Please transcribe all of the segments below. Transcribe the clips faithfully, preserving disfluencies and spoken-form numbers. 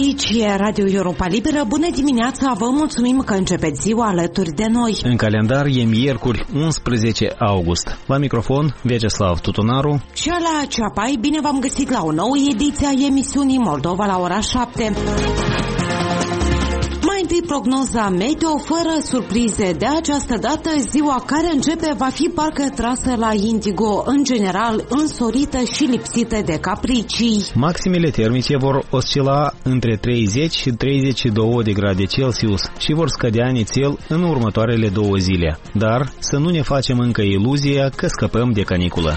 Aici e Radio Europa Liberă. Bună dimineața, vă mulțumim că începeți ziua alături de noi. În calendar e miercuri unsprezece august. La microfon, Vyacheslav Tutunaru și la Ceapai. Bine v-am găsit la o nouă ediție a emisiunii Moldova la ora șapte. Mai întâi prognoza meteo, fără surprize. De această dată, ziua care începe va fi parcă trasă la indigo, în general însorită și lipsită de capricii. Maximele termice vor oscila între treizeci și treizeci și doi de grade Celsius și vor scădea nițel în următoarele două zile. Dar să nu ne facem încă iluzia că scăpăm de caniculă.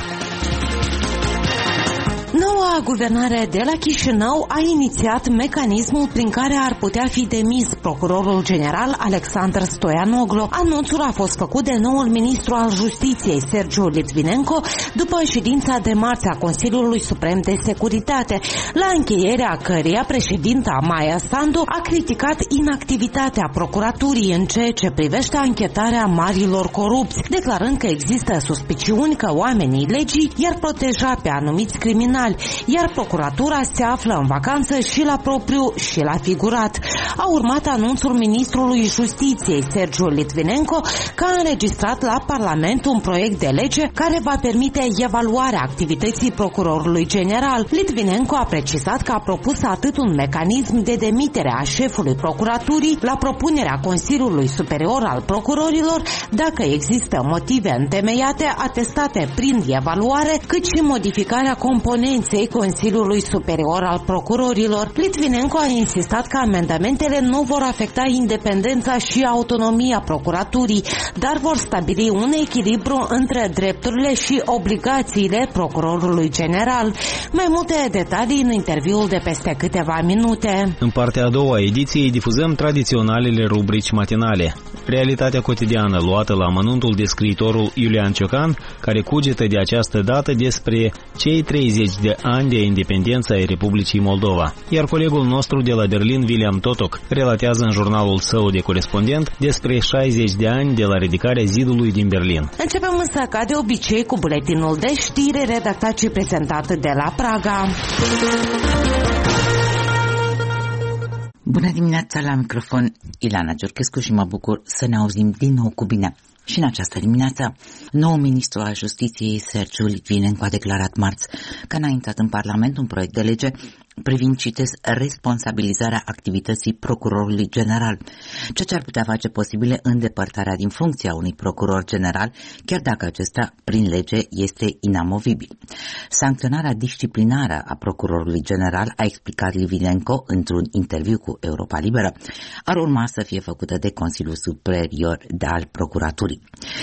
Noua guvernare de la Chișinău a inițiat mecanismul prin care ar putea fi demis procurorul general Alexandru Stoianoglu. Anunțul a fost făcut de noul ministru al Justiției, Sergiu Litvinenko, după ședința de marți a Consiliului Suprem de Securitate, la încheierea căreia președinta Maia Sandu a criticat inactivitatea procuraturii în ceea ce privește anchetarea marilor corupți, declarând că există suspiciuni că oamenii legii i-ar proteja pe anumiți criminali, iar procuratura se află în vacanță și la propriu și la figurat. A urmat anunțul ministrului Justiției, Sergiu Litvinenko, că a înregistrat la Parlament un proiect de lege care va permite evaluarea activității procurorului general. Litvinenko a precizat că a propus atât un mecanism de demitere a șefului procuraturii la propunerea Consiliului Superior al Procurorilor, dacă există motive întemeiate atestate prin evaluare, cât și modificarea componenței Consiliului Superior al Procurorilor. Litvinenko a insistat că amendamentele nu vor afecta independența și autonomia procuraturii, dar vor stabili un echilibru între drepturile și obligațiile procurorului general. Mai multe detalii în interviul de peste câteva minute. În partea a doua a ediției difuzăm tradiționalele rubrici matinale. Realitatea cotidiană luată la amănuntul de scriitorul Iulian Ciocan, care cugetă de această dată despre cei treizeci de ani de independență ai Republicii Moldova. Iar colegul nostru de la Berlin, William Totok, relatează în jurnalul său de corespondent despre șaizeci de ani de la ridicarea zidului din Berlin. Începem însă ca de obicei cu buletinul de știri redactat și prezentat de la Praga. Bună dimineața, la microfon Ilana Giurchescu și mă bucur să ne auzim din nou cu bine. Și în această dimineață, noul ministru al Justiției, Sergiu Litvinenko, a declarat marți că a înaintat în Parlament un proiect de lege privind, citez, responsabilizarea activității procurorului general, ceea ce ar putea face posibile îndepărtarea din funcția unui procuror general, chiar dacă acesta, prin lege, este inamovibil. Sancționarea disciplinară a procurorului general, a explicat Litvinenko într-un interviu cu Europa Liberă, ar urma să fie făcută de Consiliul Superior al Procuraturii.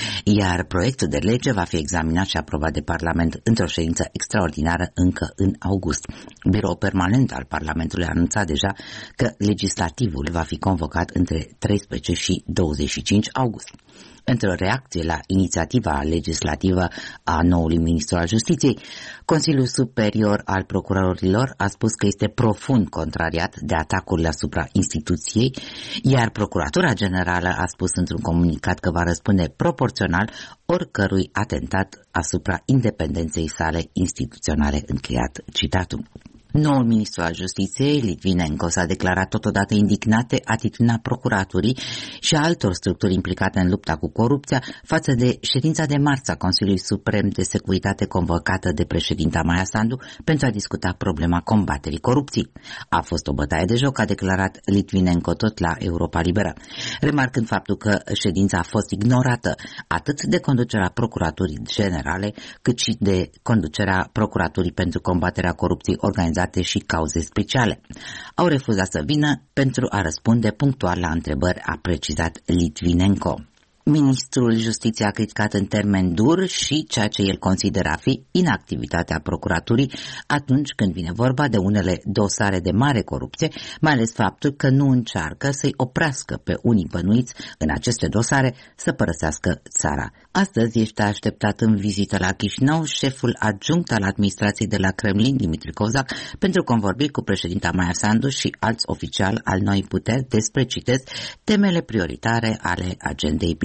Iar proiectul de lege va fi examinat și aprobat de Parlament într-o ședință extraordinară încă în august. Biroul permanent al Parlamentului a anunțat deja că legislativul va fi convocat între treisprezece și douăzeci și cinci august. Într-o reacție la inițiativa legislativă a noului ministru al Justiției, Consiliul Superior al Procurorilor a spus că este profund contrariat de atacurile asupra instituției, iar Procuratura Generală a spus într-un comunicat că va răspunde proporțional oricărui atentat asupra independenței sale instituționale, încheiat citatul. Noul ministru al Justiției, Litvinenko, s-a declarat totodată indignat de atitudinea procuraturii și a altor structuri implicate în lupta cu corupția față de ședința de marți a Consiliului Suprem de Securitate convocată de președinta Maia Sandu pentru a discuta problema combaterii corupției. A fost o bătaie de joc, a declarat Litvinenko tot la Europa Liberă, remarcând faptul că ședința a fost ignorată atât de conducerea Procuraturii Generale, cât și de conducerea Procuraturii pentru combaterea corupției organizate și cauze speciale. Au refuzat să vină pentru a răspunde punctual la întrebări, a precizat Litvinenko. Ministrul Justiției a criticat în termen dur și ceea ce el consideră a fi inactivitatea procuraturii atunci când vine vorba de unele dosare de mare corupție, mai ales faptul că nu încearcă să-i oprească pe unii bănuiți în aceste dosare să părăsească țara. Astăzi este așteptat în vizită la Chișinău șeful adjunct al administrației de la Kremlin, Dimitri Kozak, pentru convorbi cu președinta Maia Sandu și alți oficiali al noii puteri despre, citez, temele prioritare ale agendei bilaterale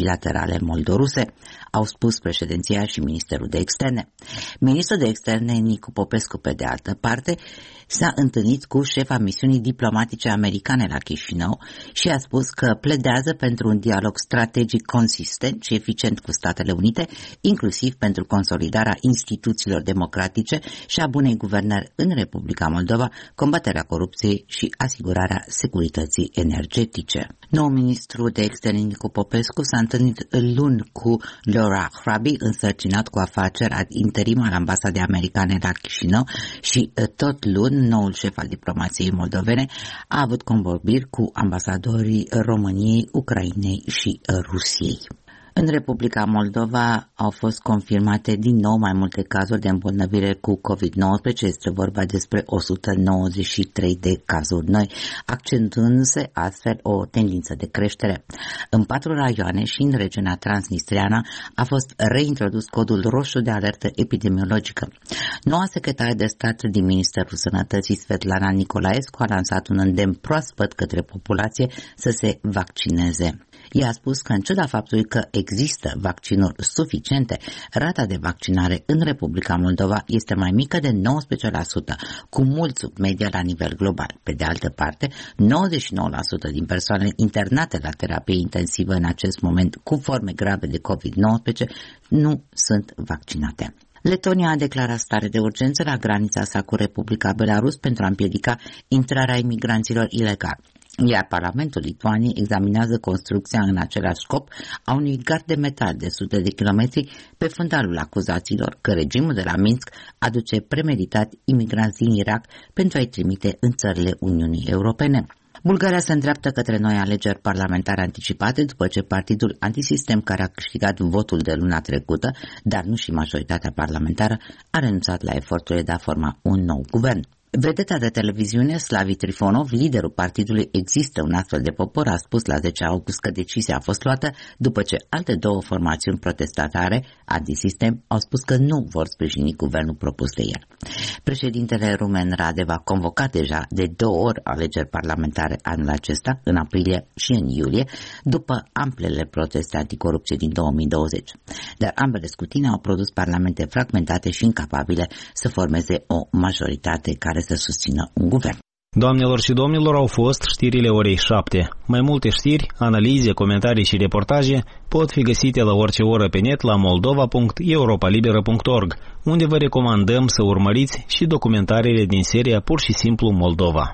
bilaterale moldoruse, au spus președinția și Ministerul de Externe. Ministrul de Externe Nicu Popescu, pe de altă parte, s-a întâlnit cu șefa misiunii diplomatice americane la Chișinău și a spus că pledează pentru un dialog strategic consistent și eficient cu Statele Unite, inclusiv pentru consolidarea instituțiilor democratice și a bunei guvernări în Republica Moldova, combaterea corupției și asigurarea securității energetice. Noul ministru de Externe Nicu Popescu s-a întâlnit luni cu Laura Hrabi, însărcinat cu afaceri ad interim al ambasadei americane la Chișinău, și tot luni noul șef al diplomației moldovene a avut convorbiri cu ambasadorii României, Ucrainei și Rusiei. În Republica Moldova au fost confirmate din nou mai multe cazuri de îmbolnăvire cu covid nouăsprezece, este vorba despre o sută nouăzeci și trei de cazuri noi, accentuându-se astfel o tendință de creștere. În patru raioane și în regiunea transnistreană a fost reintrodus codul roșu de alertă epidemiologică. Noua secretară de stat din Ministerul Sănătății, Svetlana Nicolaescu, a lansat un îndemn proaspăt către populație să se vaccineze. Ea a spus că, în ciuda faptului că există vaccinuri suficiente, rata de vaccinare în Republica Moldova este mai mică de nouăsprezece la sută, cu mult sub media la nivel global. Pe de altă parte, nouăzeci și nouă la sută din persoanele internate la terapie intensivă în acest moment cu forme grave de covid nouăsprezece nu sunt vaccinate. Letonia a declarat stare de urgență la granița sa cu Republica Belarus pentru a împiedica intrarea imigranților ilegali. Iar Parlamentul Lituaniei examinează construcția în același scop a unui gard de metal de sute de kilometri pe fundalul acuzațiilor că regimul de la Minsk aduce premeditat imigranți din Irak pentru a-i trimite în țările Uniunii Europene. Bulgaria se îndreaptă către noi alegeri parlamentare anticipate după ce partidul antisistem, care a câștigat votul de luna trecută, dar nu și majoritatea parlamentară, a renunțat la eforturile de a forma un nou guvern. Vedeta de televiziune Slavi Trifonov, liderul partidului Există un astfel de popor, a spus la zece august că decizia a fost luată după ce alte două formațiuni protestatare antisistem au spus că nu vor sprijini guvernul propus de el. Președintele rumen Radev a convocat deja de două ori alegeri parlamentare anul acesta, în aprilie și în iulie, după amplele proteste anticorupție din două mii douăzeci. Dar ambele scrutine au produs parlamente fragmentate și incapabile să formeze o majoritate care să susțină un guvern. Doamnelor și domnilor, au fost știrile orei șapte. Mai multe știri, analize, comentarii și reportaje pot fi găsite la orice oră pe net la moldova punct europa liberă punct org, unde vă recomandăm să urmăriți și documentarele din seria Pur și simplu Moldova.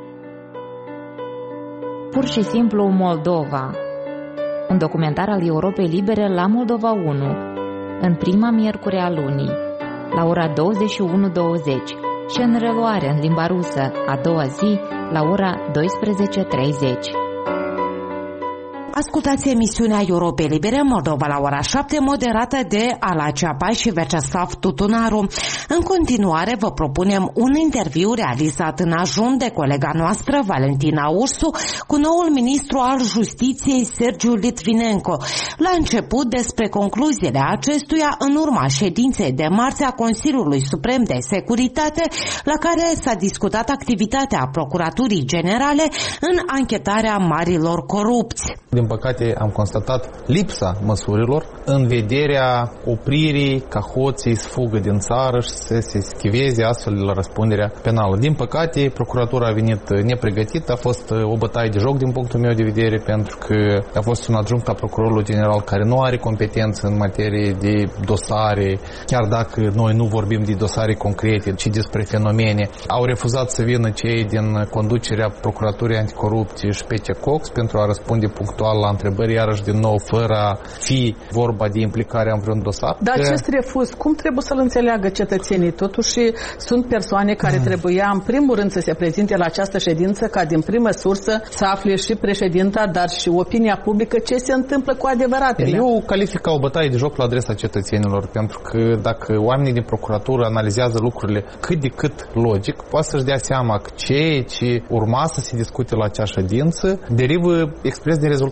Pur și simplu Moldova. Un documentar al Europei Libere la Moldova unu, în prima miercuri a lunii, la ora douăzeci și unu douăzeci. Și în reluare în limba rusă a doua zi la ora douăsprezece treizeci. Ascultați emisiunea Europei Libere Moldova la ora șapte, moderată de Ala Ceapa și Vyacheslav Tutunaru. În continuare vă propunem un interviu realizat în ajun de colega noastră Valentina Ursu cu noul ministru al Justiției Sergiu Litvinenko. La început despre concluziile acestuia în urma ședinței de marți a Consiliului Suprem de Securitate, la care s-a discutat activitatea Procuraturii Generale în anchetarea marilor corupți. Din păcate am constatat lipsa măsurilor în vederea opririi ca hoții să fugă din țară și să se schiveze astfel de la răspunderea penală. Din păcate, procuratura a venit nepregătită, a fost o bătaie de joc din punctul meu de vedere, pentru că a fost un adjunct al procurorului general care nu are competență în materie de dosare, chiar dacă noi nu vorbim de dosare concrete, ci despre fenomene. Au refuzat să vină cei din conducerea Procuraturii Anticorupție și P C Cox pentru a răspunde punctual la întrebări, iarăși din nou, fără a fi vorba de implicarea în vreun dosar. Dar că... acest refuz, cum trebuie să-l înțeleagă cetățenii? Totuși sunt persoane care mm. trebuia în primul rând să se prezinte la această ședință ca din primă sursă să afle și președinta, dar și opinia publică ce se întâmplă cu adevărat. Eu calific ca o bătaie de joc la adresa cetățenilor, pentru că dacă oamenii din procuratură analizează lucrurile cât de cât logic, poate să-și dea seama că ceea ce urma să se discute la acea ședință derivă expres din rezultat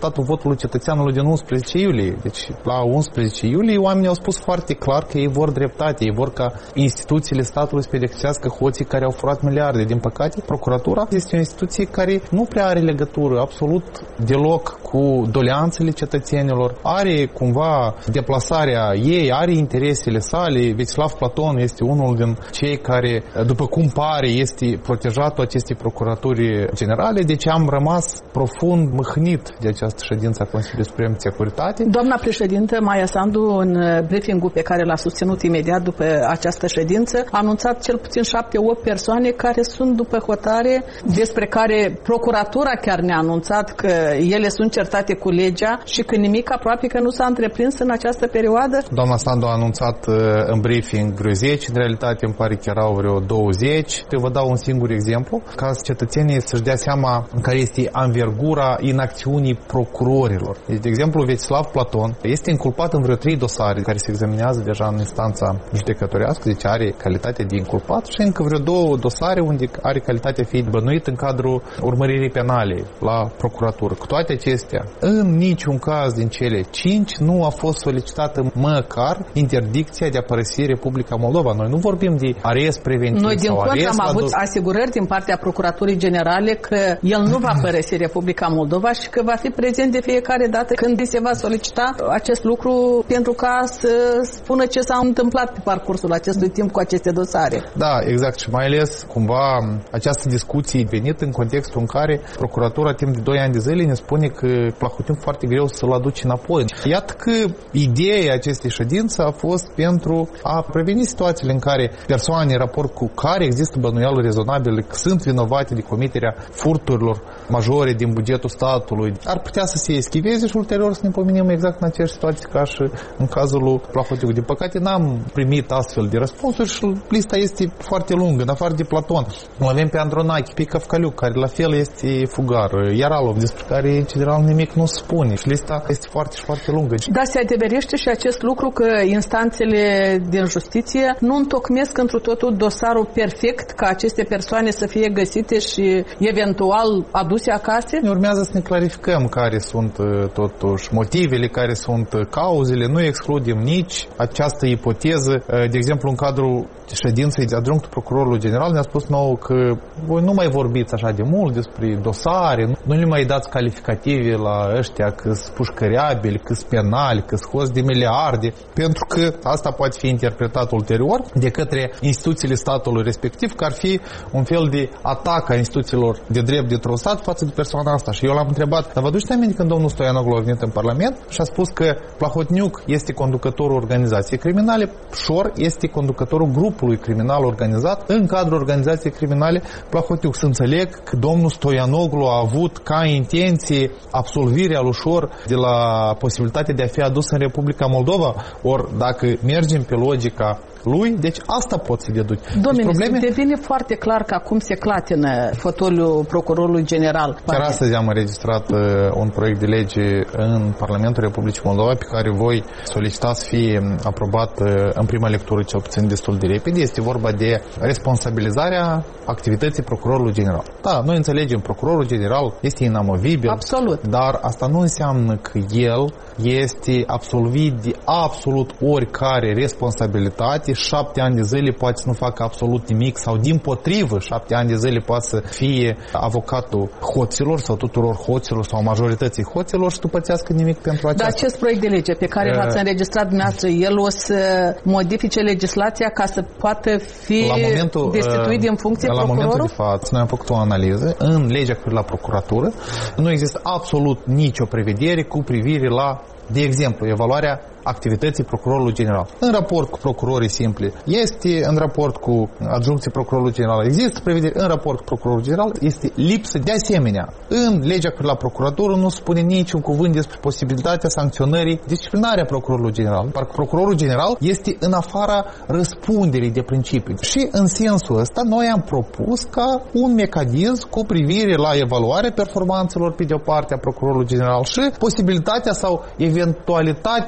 rezultatul votului cetățeanului din unsprezece iulie. Deci la unsprezece iulie oamenii au spus foarte clar că ei vor dreptate, ei vor ca instituțiile statului să pedepsească hoții care au furat miliarde. Din păcate, procuratura este o instituție care nu prea are legătură absolut deloc cu doleanțele cetățenilor, are cumva deplasarea ei, are interesele sale. Vecislav Platon este unul din cei care, după cum pare, este protejatul acestei procuraturi generale, deci am rămas profund mâhnit de această ședință a Consiliului Suprem de Securitate. Doamna președintă Maia Sandu, în briefing-ul pe care l-a susținut imediat după această ședință, a anunțat cel puțin șapte opt persoane care sunt după hotare, despre care procuratura chiar ne-a anunțat că ele sunt certate cu legea și că nimic aproape că nu s-a întreprins în această perioadă. Doamna Sandu a anunțat în briefing vreo zece, în realitate îmi pare că erau vreo douăzeci. Te vă dau un singur exemplu, ca cetățenii să-și dea seama care este anvergura inacțiunii procurorilor. Deci, de exemplu, Vecislav Platon este inculpat în vreo trei dosare care se examinează deja în instanța judecătorească, deci are calitatea de inculpat, și încă vreo două dosare unde are calitatea fiind bănuit în cadrul urmăririi penale la procuratură. Cu toate acestea, în niciun caz din cele cinci nu a fost solicitată măcar interdicția de a părăsi Republica Moldova. Noi nu vorbim de arest preventiv. Noi din sau contră arest am avut adus... asigurări din partea Procuraturii Generale că el nu va părăsi Republica Moldova și că va fi prezent de fiecare dată când se va solicita acest lucru pentru ca să spună ce s-a întâmplat pe parcursul acestui timp cu aceste dosare. Da, exact, și mai ales cumva această discuție a venit în contextul în care Procuratura timp de doi ani de zile ne spune că Plahotniuc foarte greu să-l aduce înapoi. Iată că ideea acestei ședințe a fost pentru a preveni situațiile în care persoane în raport cu care există bănuială rezonabilă că sunt vinovate de comiterea furturilor majore din bugetul statului ar putea să se eschiveze și ulterior să ne pomenim exact în aceeași situație ca și în cazul lui Plahotniuc. Din păcate n-am primit astfel de răspunsuri și lista este foarte lungă, în afară de Platon. Îl avem pe Andronache, pe Căvcăliuc, care la fel este fugar, Iaralov, despre care în general nimic nu spune și lista este foarte și foarte lungă. Da, se adeverește și acest lucru că instanțele din justiție nu întocmesc întru totul dosarul perfect ca aceste persoane să fie găsite și eventual aduse acasă? Ne urmează să ne clarificăm care sunt totuși motivele, care sunt cauzele, nu excludem nici această ipoteză. De exemplu, în cadrul ședinței de adjunctul procurorului general ne-a spus nouă că voi nu mai vorbiți așa de mult despre dosare, nu le mai dați calificative la ăștia că-s pușcăreabili, că-s penali, că-s hoți de miliarde, pentru că asta poate fi interpretat ulterior de către instituțiile statului respectiv, că ar fi un fel de atac a instituțiilor de drept dintr-un stat față de persoana asta. Și eu l-am întrebat, dar vă duceți aminte când domnul Stoianoglu a venit în Parlament și a spus că Plahotniuc este conducătorul organizației criminale, Șor este conducătorul grupului criminal organizat în cadrul organizației criminale Plahotniuc. Să înțeleg că domnul Stoianoglu a avut ca intenție absolvirea lui Șor de la posibilitatea de a fi adus în Republica Moldova. Ori dacă mergem pe logica lui, deci asta pot să deduc. Domnule, deci probleme... devine foarte clar că acum se clatină fotoliul procurorului general. Chiar astăzi am înregistrat uh, un proiect de lege în Parlamentul Republicii Moldova pe care voi solicitați să fie aprobat uh, în prima lectură cel puțin destul de repede. Este vorba de responsabilizarea activității procurorului general. Da, noi înțelegem, procurorul general este inamovibil. Absolut. Dar asta nu înseamnă că el este absolvit de absolut oricare responsabilitate. Șapte ani de zile poate să nu facă absolut nimic sau din potrivă șapte ani de zile poate să fie avocatul hoților sau tuturor hoților sau majorității hoților și nu pățească nimic pentru aceasta. Dar acest proiect de lege pe care uh, l-ați înregistrat dumneavoastră, el o să modifice legislația ca să poată fi momentul, destituit din funcție la procurorul? La momentul de față, noi am făcut o analiză în legea cu la procuratură. Nu există absolut nicio prevedere cu privire la, de exemplu, evaluarea activității procurorului general. În raport cu procurorii simpli este, în raport cu adjuncții procurorului general există prevedere, în raport cu procurorul general este lipsă. De asemenea, în legea cu la procuratură nu spune niciun cuvânt despre posibilitatea sancționării disciplinare a procurorului general. Parcă procurorul general este în afara răspunderii de principiu. Și în sensul ăsta noi am propus ca un mecanism cu privire la evaluarea performanțelor pe de o parte a procurorului general și posibilitatea sau eventualitatea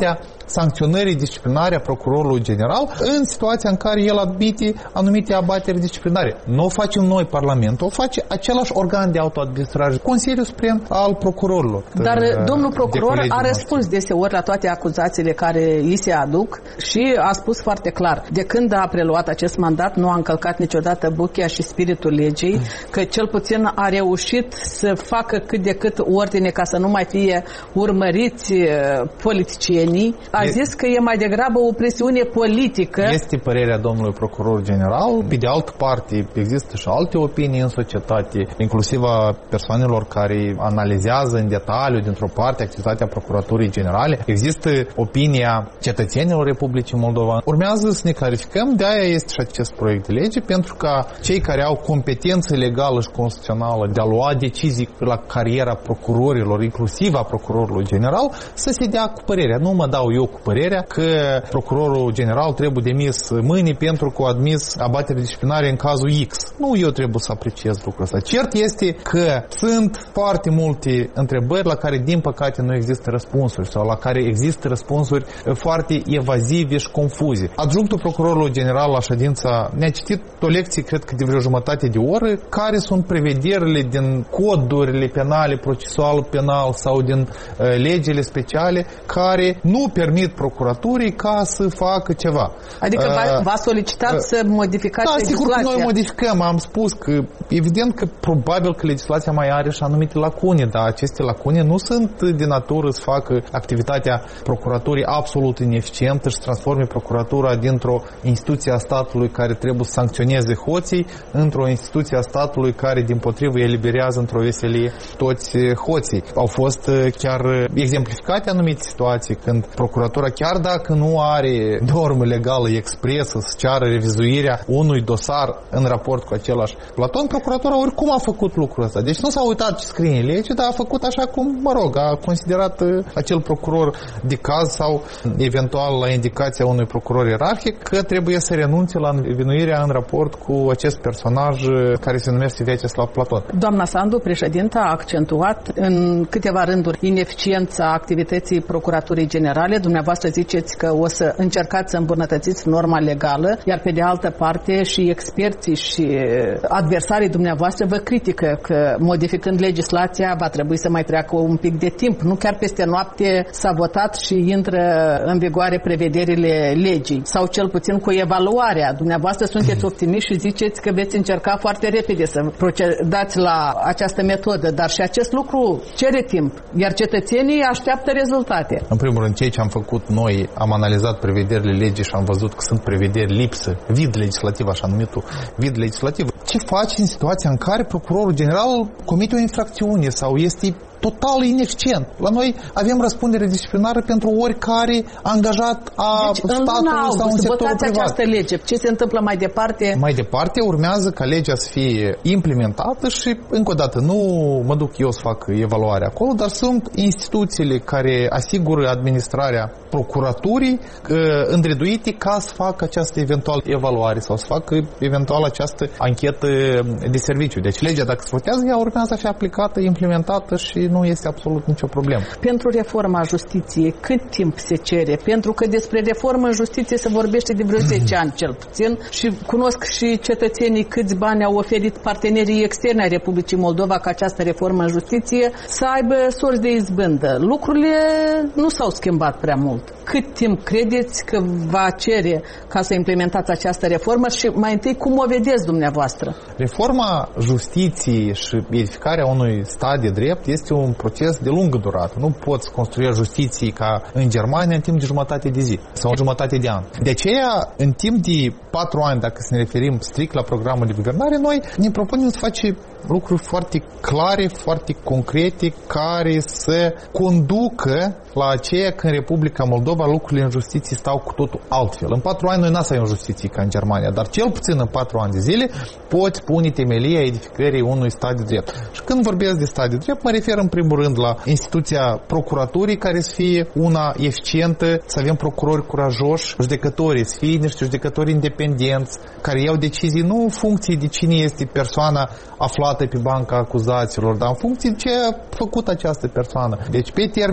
sancționării disciplinare a procurorului general în situația în care el admite anumite abateri disciplinare. Nu o facem noi, Parlamentul, o face același organ de autoadministrare, Consiliul Suprem al Procurorilor. Dar de, domnul procuror a răspuns deseori la toate acuzațiile care îi se aduc și a spus foarte clar, de când a preluat acest mandat nu a încălcat niciodată buchea și spiritul legii, că cel puțin a reușit să facă cât de cât ordine ca să nu mai fie urmăriți politicienii. A e, zis că e mai degrabă o presiune politică. Este părerea domnului procuror general. Pe de altă parte, există și alte opinii în societate, inclusiv a persoanelor care analizează în detaliu, dintr-o parte, activitatea Procuraturii Generale. Există opinia cetățenilor Republicii Moldova. Urmează să ne clarificăm, de-aia este și acest proiect de lege, pentru ca cei care au competență legală și constituțională de a lua decizii la cariera procurorilor, inclusiv a procurorului general, să se dea cu părerea. Nu mă dau eu cu părerea că procurorul general trebuie demis mâine pentru că a admis abatere disciplinare în cazul X. Nu eu trebuie să apreciez lucrul ăsta. Cert este că sunt foarte multe întrebări la care, din păcate, nu există răspunsuri sau la care există răspunsuri foarte evazive și confuze. Adjunctul procurorului general la ședința ne-a citit o lecție, cred că de vreo jumătate de oră, care sunt prevederile din codurile penale, procesual penal sau din uh, legile speciale care nu permit procuraturii ca să facă ceva. Adică uh, v-a solicitat uh, să modificați da, legislația? Da, sigur că noi modificăm. Am spus că evident că probabil că legislația mai are și anumite lacune, dar aceste lacune nu sunt de natură să facă activitatea procuraturii absolut ineficientă și să transforme procuratura dintr-o instituție a statului care trebuie să sancționeze hoții într-o instituție a statului care, dimpotrivă, eliberează într-o veselie toți hoții. Au fost chiar exemplificate anumite situații când procuratura, chiar dacă nu are normă legală expresă să ceară revizuirea unui dosar în raport cu același platon, procuratura oricum a făcut lucrul ăsta. Deci nu s-a uitat ce scrie în lege, dar a făcut așa cum, mă rog, a considerat acel procuror de caz sau eventual la indicația unui procuror ierarhic că trebuie să renunțe la învinuirea în raport cu acest personaj care se numește Vyacheslav Platon. Doamna Sandu, președinta, a accentuat în câteva rânduri ineficiența activității Procuraturii Generale. Dumneavoastră ziceți că o să încercați să îmbunătățiți norma legală, iar pe de altă parte și experții și adversarii dumneavoastră vă critică că modificând legislația va trebui să mai treacă un pic de timp. Nu chiar peste noapte s-a votat și intră în vigoare prevederile legii, sau cel puțin cu evaluarea. Dumneavoastră sunteți optimiști și ziceți că veți încerca foarte repede să procedați la această metodă, dar și acest lucru cere timp, iar cetățenii așteaptă rezultate. În primul rând, ceea ce am făcut noi, am analizat prevederile legii și am văzut că sunt prevederi lipsă, vid legislativ, așa numitul vid legislativ. Ce faci în situația în care procurorul general comite o infracțiune sau este total ineficient? La noi avem răspundere disciplinară pentru oricare angajat a deci, statului sau în sectorul privat. Această lege. Ce se întâmplă mai departe? Mai departe urmează ca legea să fie implementată și, încă o dată, nu mă duc eu să fac evaluarea acolo, dar sunt instituțiile care asigură administrarea procuraturii îndreduite ca să facă această eventual evaluare sau să facă eventual această anchetă de serviciu. Deci legea, dacă se votează, ea urmează a fi aplicată, implementată și nu este absolut nicio problemă. Pentru reforma justiției, cât timp se cere? Pentru că despre reformă în justiție se vorbește de vreo zece ani cel puțin și cunosc și cetățenii câți bani au oferit partenerii externi ai Republicii Moldova ca această reformă în justiție să aibă sorți de izbândă. Lucrurile nu s-au schimbat prea mult. Cât timp credeți că va cere ca să implementați această reformă și mai întâi cum o vedeți dumneavoastră? Reforma justiției și edificarea unui stat de drept este un proces de lungă durată. Nu poți construi justiție ca în Germania în timp de jumătate de zi sau jumătate de an. De aceea, în timp de patru ani, dacă să ne referim strict la programul de guvernare, noi ne propunem să facem lucruri foarte clare, foarte concrete, care să conducă la aceea că în Republica Moldova lucrurile în justiție stau cu totul altfel. În patru ani noi n-am să ai o justiție ca în Germania, dar cel puțin în patru ani de zile poți pune temelia edificării unui stat de drept. Și când vorbesc de stat de drept, mă refer în primul rând la instituția procuraturii care să fie una eficientă, să avem procurori curajoși, judecătorii să fie niște judecători independenți, care iau decizii nu în funcție de cine este persoana aflată pe banca acuzaților, dar în funcție de ce a făcut această persoană. Deci, pe termen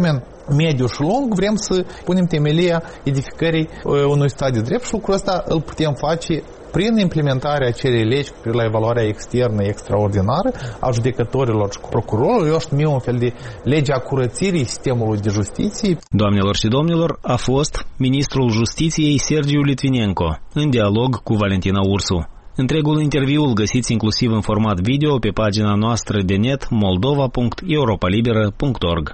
mediu și lung vrem să punem temelia edificării unui stat de drept și lucrul ăsta îl putem face prin implementarea acelei legi cu la evaluarea externă extraordinară a judecătorilor și procurorilor, eu aș numi un fel de lege a curățirii sistemului de justiție. Doamnelor și domnilor, a fost ministrul Justiției Sergiu Litvinenko, în dialog cu Valentina Ursu. Întregul interviu îl găsiți inclusiv în format video pe pagina noastră de net moldova punct europa liberă punct org.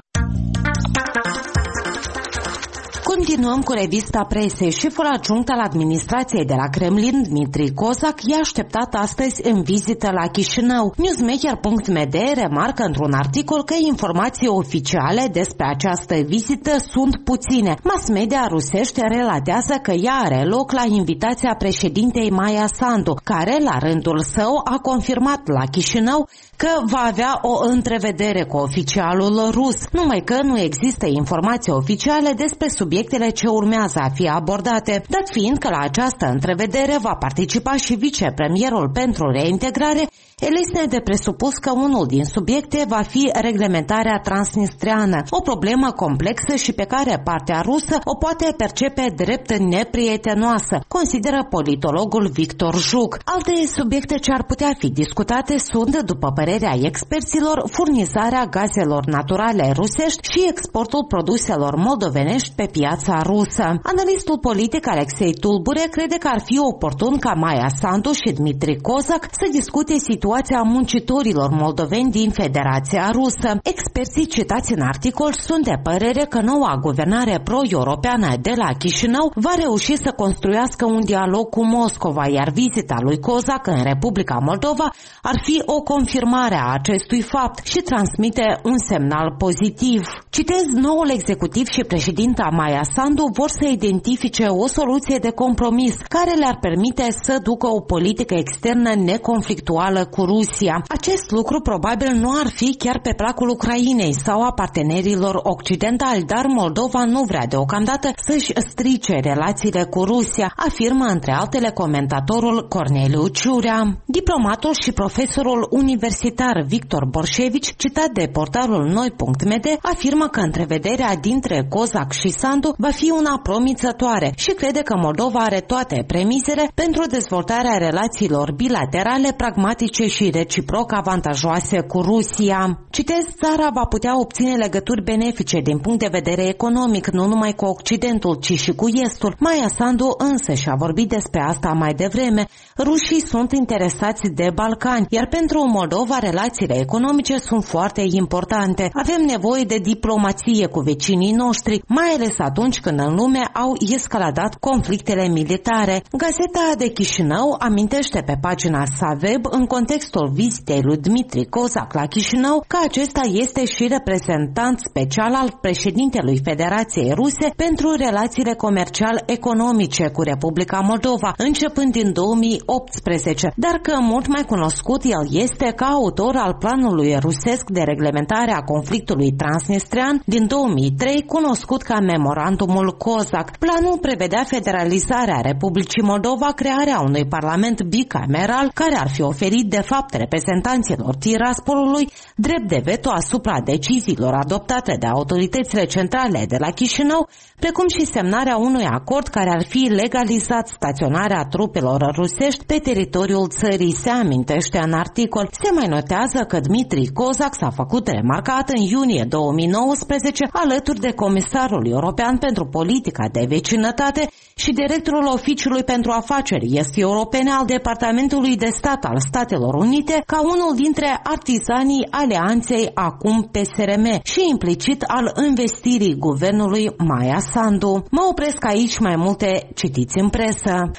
Continuăm cu revista presei. Șeful adjunct al administrației de la Kremlin, Dmitri Kozak, e așteptat astăzi în vizită la Chișinău. Newsmaker punct m d remarcă într-un articol că informații oficiale despre această vizită sunt puține. Mass media rusește relatează că ea are loc la invitația președintei Maia Sandu, care la rândul său a confirmat la Chișinău că va avea o întrevedere cu oficialul rus, numai că nu există informații oficiale despre subiectele ce urmează a fi abordate, dat fiind că la această întrevedere va participa și vicepremierul pentru reintegrare. Este de presupus că unul din subiecte va fi reglementarea transnistreană, o problemă complexă și pe care partea rusă o poate percepe drept neprietenoasă, consideră politologul Victor Juc. Alte subiecte ce ar putea fi discutate sunt, după părerea experților, furnizarea gazelor naturale rusești și exportul produselor moldovenești pe piața rusă. Analistul politic Alexei Tulbure crede că ar fi oportun ca Maia Sandu și Dmitri Kozak să discute situația muncitorilor moldoveni din Federația Rusă. Experții citați în articol sunt de părere că noua guvernare pro-europeană de la Chișinău va reuși să construiască un dialog cu Moscova, iar vizita lui Kozak în Republica Moldova ar fi o confirmare a acestui fapt și transmite un semnal pozitiv. Citez, noul executiv și președinta Maia Sandu vor să identifice o soluție de compromis care le-ar permite să ducă o politică externă neconflictuală cu Rusia. Acest lucru probabil nu ar fi chiar pe placul Ucrainei sau a partenerilor occidentali, dar Moldova nu vrea deocamdată să-și strice relațiile cu Rusia, afirmă între altele comentatorul Corneliu Ciurea. Diplomatul și profesorul universitar Victor Borșevici, citat de portalul noi punct m d, afirmă că întrevederea dintre Kozak și Sandu va fi una promițătoare și crede că Moldova are toate premisele pentru dezvoltarea relațiilor bilaterale, pragmatice și reciproc avantajoase cu Rusia. Citez, țara va putea obține legături benefice din punct de vedere economic, nu numai cu Occidentul, ci și cu Estul. Maia Sandu însă și-a vorbit despre asta mai devreme. Rușii sunt interesați de Balcani, iar pentru Moldova relațiile economice sunt foarte importante. Avem nevoie de diplomație cu vecinii noștri, mai ales atunci când în lume au escaladat conflictele militare. Gazeta de Chișinău amintește pe pagina sa web, în contextul vizitei lui Dmitri Kozak la Chișinău, că acesta este și reprezentant special al președintelui Federației Ruse pentru relațiile comercial-economice cu Republica Moldova, începând din două mii optsprezece, dar că mult mai cunoscut el este ca autor al planului rusesc de reglementare a conflictului transnistrean din două mii trei, cunoscut ca memorandumul Kozak. Planul prevedea federalizarea Republicii Moldova, crearea unui parlament bicameral care ar fi oferit de fapt reprezentanților Tiraspolului drept de veto asupra deciziilor adoptate de autoritățile centrale de la Chișinău, precum și semnarea unui acord care ar fi legalizat staționarea trupelor rusești pe teritoriul țării, se amintește în articol. Se mai notează că Dmitri Kozak s-a făcut remarcat în iunie două mii nouăsprezece alături de Comisarul European pentru Politica de Vecinătate și directorul Oficiului pentru Afaceri Est-Europene al Departamentului de Stat al Statelor Unite ca unul dintre artizanii alianței acum P S R M și implicit al investirii guvernului Maia Sandu. Mă opresc aici, mai multe citiți în presă.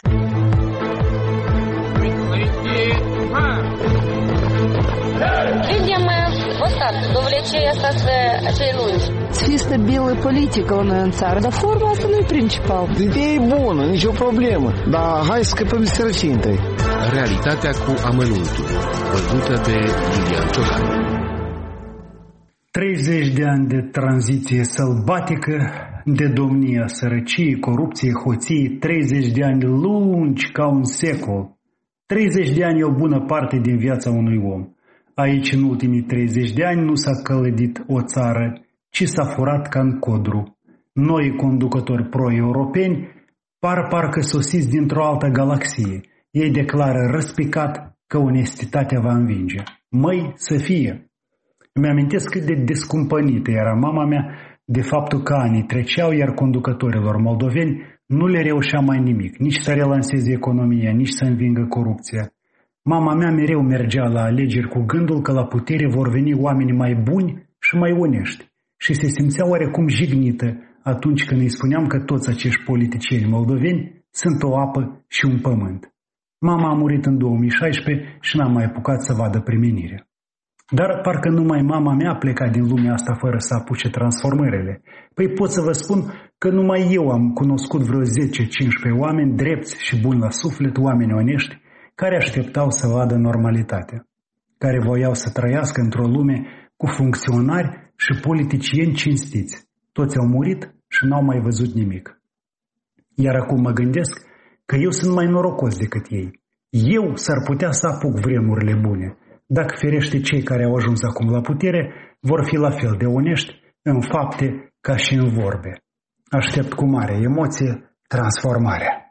Видим остатки до влечения acei lungi. Să fie stabilă politică la noi în țară, dar forma asta nu e principal. Ideea e bună, nicio problemă, dar hai să scăpăm de sărăcie întâi. Realitatea cu amănuntul, văzută de Iulian Ciocan. treizeci de ani de tranziție sălbatică, de domnia sărăciei, corupției, hoției, treizeci de ani lungi ca un secol. treizeci de ani e o bună parte din viața unui om. Aici, în ultimii treizeci de ani, nu s-a călădit o țară ci s-a furat ca în codru. Noi conducători pro-europeni par parcă sosiți dintr-o altă galaxie. Ei declară răspicat că onestitatea va învinge. Măi, să fie! Îmi amintesc cât de descumpănită era mama mea de faptul că anii treceau, iar conducătorilor moldoveni nu le reușea mai nimic, nici să relanseze economia, nici să învingă corupția. Mama mea mereu mergea la alegeri cu gândul că la putere vor veni oameni mai buni și mai onești și se simțea oarecum jignită atunci când îi spuneam că toți acești politicieni moldoveni sunt o apă și un pământ. Mama a murit în două mii șaisprezece și n-am mai apucat să vadă primenirea. Dar parcă numai mama mea a plecat din lumea asta fără să apuce transformările. Păi pot să vă spun că numai eu am cunoscut vreo zece cincisprezece oameni drepți și buni la suflet, oameni onești, care așteptau să vadă normalitatea, care voiau să trăiască într-o lume cu funcționari și politicieni cinstiți. Toți au murit și n-au mai văzut nimic. Iar acum mă gândesc că eu sunt mai norocos decât ei. Eu s-ar putea să apuc vremurile bune, dacă ferește cei care au ajuns acum la putere vor fi la fel de onești în fapte ca și în vorbe. Aștept cu mare emoție transformarea.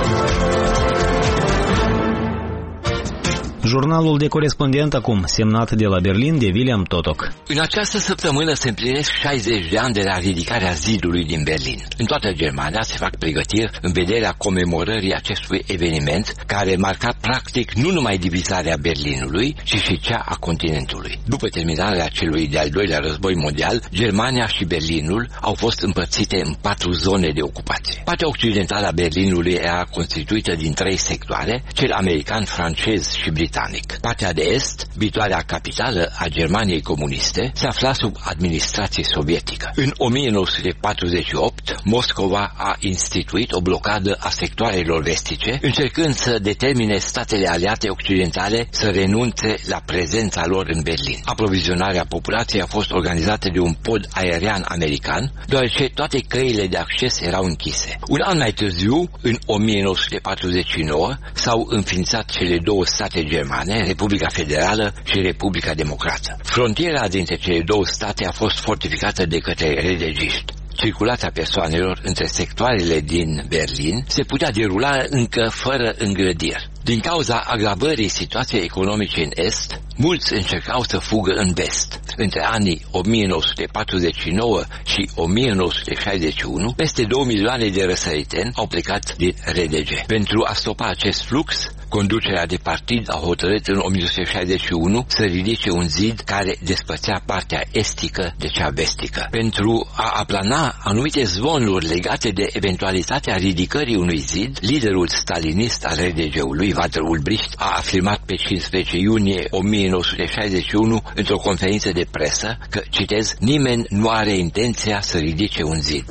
Jurnalul de corespondent acum, semnat de la Berlin de William Totok. În această săptămână se împlinesc șaizeci de ani de la ridicarea zidului din Berlin. În toată Germania se fac pregătiri în vederea comemorării acestui eveniment, care marca practic nu numai divizarea Berlinului, ci și cea a continentului. După terminarea celui de-al doilea război mondial, Germania și Berlinul au fost împărțite în patru zone de ocupație. Partea occidentală a Berlinului era constituită din trei sectoare, cel american, francez și britanic. Partea de est, viitoarea capitală a Germaniei comuniste, se afla sub administrație sovietică. În o mie nouă sute patruzeci și opt, Moscova a instituit o blocadă a sectoarelor vestice, încercând să determine statele aliate occidentale să renunțe la prezența lor în Berlin. Aprovizionarea populației a fost organizată de un pod aerian american, deoarece toate căile de acces erau închise. Un an mai târziu, în o mie nouă sute patruzeci și nouă, s-au înființat cele două state germane, Republica Federală și Republica Democrată. Frontiera dintre cele două state a fost fortificată de către redegiști. Circulația persoanelor între sectoarele din Berlin se putea derula încă fără îngrădiri. Din cauza agravării situației economice în est, mulți încercau să fugă în vest. Între anii o mie nouă sute patruzeci și nouă și o mie nouă sute șaizeci și unu, peste două milioane de răsăriteni au plecat din R D G. Pentru a stopa acest flux, conducerea de partid a hotărât în o mie nouă sute șaizeci și unu să ridice un zid care despărțea partea estică de cea vestică. Pentru a aplana anumite zvonuri legate de eventualitatea ridicării unui zid, liderul stalinist al R D G-ului, Walter Ulbricht, a afirmat pe cincisprezece iunie o mie nouă sute șaizeci și unu într-o conferință de presă că, citez, nimeni nu are intenția să ridice un zid.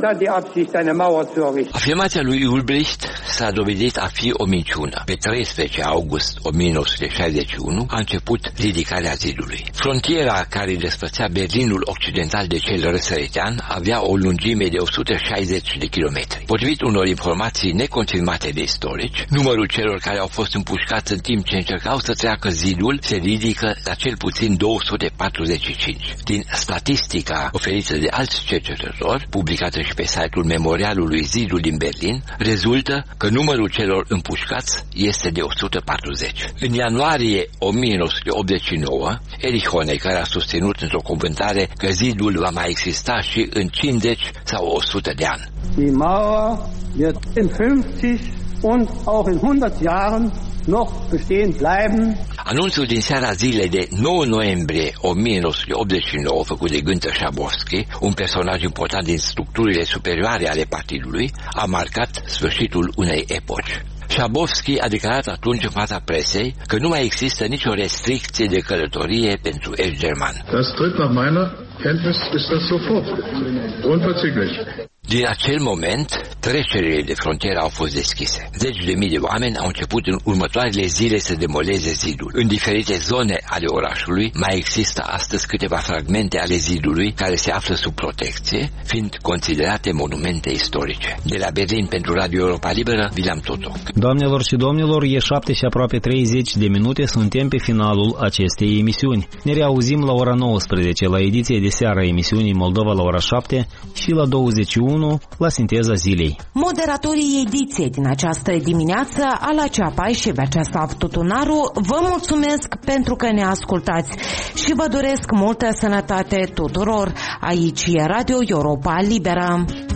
Afirmația lui Ulbricht s-a dovedit a fi o minciună. Pe treisprezece august o mie nouă sute șaizeci și unu a început ridicarea zidului. Frontiera care despărțea Berlinul occidental de cel răsăritean avea o lungime de o sută șaizeci de kilometri. Potrivit unor informații neconfirmate de istorici, numărul celor care au fost împușcați în timp ce încercau să treacă zidul se ridică la cel puțin două sute patruzeci și cinci. Din statistica oferită de alți cercetători, publicată și pe site-ul Memorialului Zidul din Berlin, rezultă că numărul celor împușcați este de o sută patruzeci. În ianuarie o mie nouă sute optzeci și nouă, Erich Honecker a susținut într-o cuvântare că zidul va mai exista și în cincizeci sau o sută de ani. Die Mauer wird in fünfzig und auch in hundert Jahren noch bestehen bleiben. Anunțul din seara zilei de nouă noiembrie o mie nouă sute optzeci și nouă, făcut de Günther Schabowski, un personaj important din structurile superioare ale partidului, a marcat sfârșitul unei epoci. Schabowski a declarat atunci în fața presei că nu mai există nicio restricție de călătorie pentru ești german. Das tritt nach meiner Kenntnis ist das sofort. Unverzüglich. Din acel moment, trecerile de frontieră au fost deschise. Zeci de mii de oameni au început în următoarele zile să demoleze zidul. În diferite zone ale orașului mai există astăzi câteva fragmente ale zidului care se află sub protecție, fiind considerate monumente istorice. De la Berlin pentru Radio Europa Liberă, William Totoc. Doamnelor și domnilor, e șapte și aproape treizeci de minute, suntem pe finalul acestei emisiuni. Ne reauzim la ora nouăsprezece la ediție de seară a emisiunii Moldova la ora șapte și la douăzeci și unu la Sinteza Zilei. Moderatorii ediției din această dimineață, Ala Ceapai și Vyacheslav Tutunaru, vă mulțumesc pentru că ne ascultați și vă doresc multă sănătate tuturor. Aici e Radio Europa Liberă.